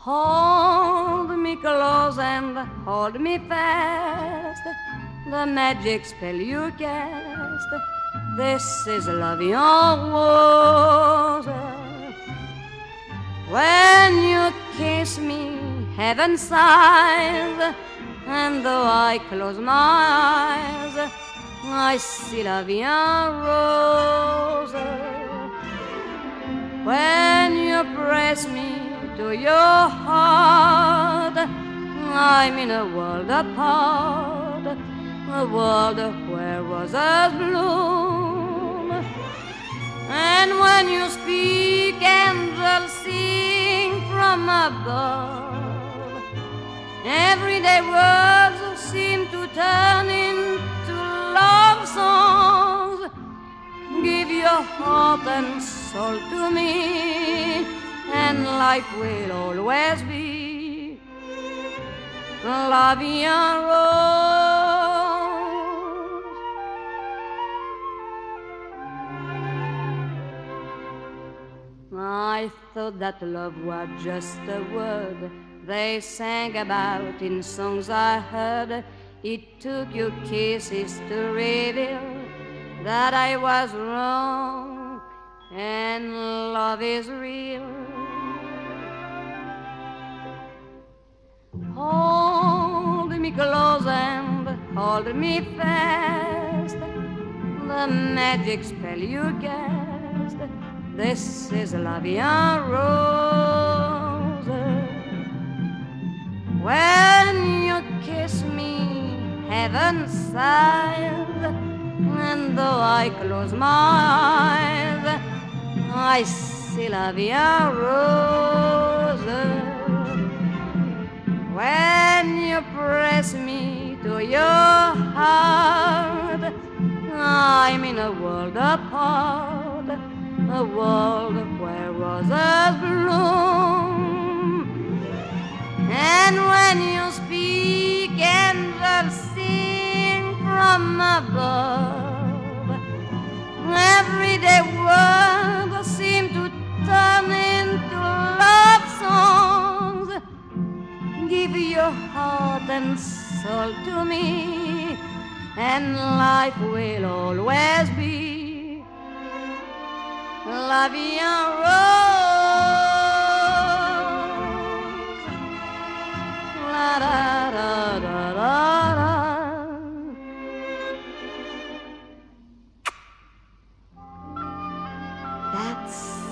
Hold me close and hold me fast. The magic spell you cast. This is love your rose. When you kiss me, heaven sighs, and though I close my eyes, I see love your rose. When you press me to your heart, I'm in a world apart, a world where roses bloom. And when you speak, angels sing from above. Everyday words seem to turn into love songs. Give your heart and soul to me, and life will always be La Vie en Rose. I thought that love was just a word they sang about in songs I heard. It took your kisses to reveal that I was wrong and love is real. Hold me close and hold me fast. The magic spell you cast. This is La Vie en Rose. When you kiss me, heaven sighs, and though I close my eyes, I see La Vie en Rose. When you press me to your heart, I'm in a world apart, a world where roses bloom. And when you speak, angels sing from above. Everyday words seem to turn into love songs. Give your heart and soul to me, and life will always be La Vie en Rose. La da da da da da. That's